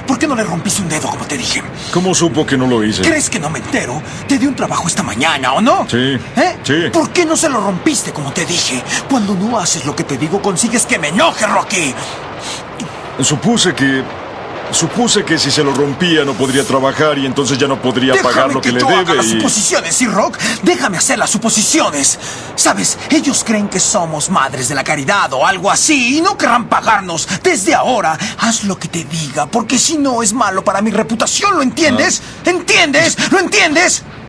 ¿Por qué no le rompiste un dedo como te dije? ¿Cómo supo que no lo hice? ¿Crees que no me entero? Te di un trabajo esta mañana, ¿o no? Sí. ¿Eh? Sí. ¿Por qué no se lo rompiste como te dije? Cuando no haces lo que te digo, consigues que me enoje, Rocky. Supuse que si se lo rompía no podría trabajar y entonces ya no podría pagar lo que le Déjame debe. que yo haga las suposiciones, ¿sí, Rock? Déjame hacer las suposiciones. ¿Sabes? Ellos creen que somos madres de la caridad o algo así y no querrán pagarnos. Desde ahora, haz lo que te diga, porque si no es malo para mi reputación, ¿lo entiendes? ¿Entiendes? ¿Lo entiendes?